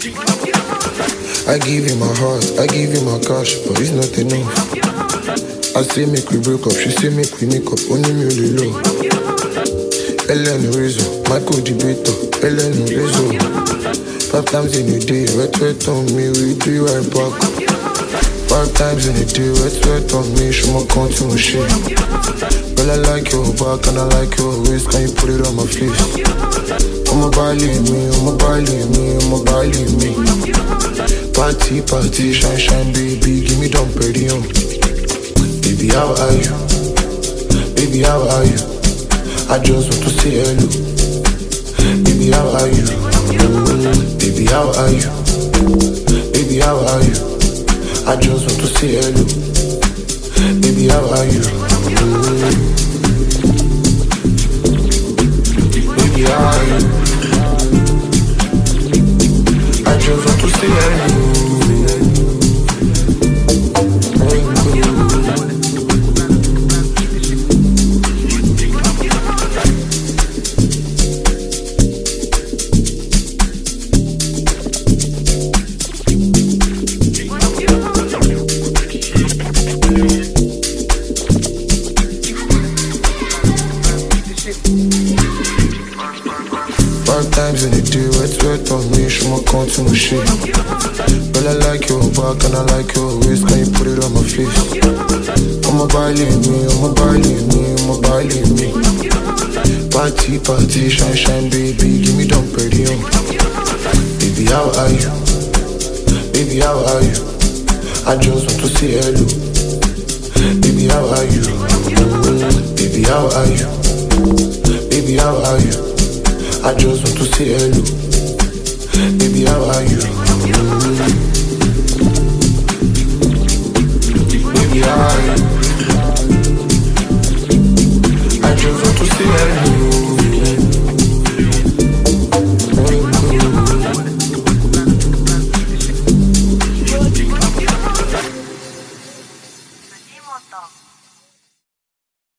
I give you my heart, I give you my cash, but it's not enough. I say make we break up, she say make we make up, only me only low. Ellen Rizzo, Michael Debater, Ellen Rizzo. 5 times in a day, wet on me, we do right back. 5 times in a day, wet on me, she ma come to my shit. Well, I like your back and I like your waist, can you put it on my face? I'ma believe me, I'ma believe me, I'ma believe me. Party, party, shine, shine, baby, give me dumb pretty on. Baby, how are you? Baby, how are you? I just want to say hello. Baby, how are you? Baby, how are you? Baby, how are you? I just want to say hello. Baby, how are you? Baby, how are you? I just want to say hello. 5 times in a day, wet on me, she ma come to my shit. Well, I like your back and I like your waist, can you put it on my face? I'ma believe me, I'ma believe me, I'ma believe me. Party, party, shine, shine, baby, give me dumb pretty on. Baby, how are you? Baby, how are you? I just want to say hello. Baby, how are you? Baby, how are you? Baby, how are you? I just want to say hello. Baby, how are you?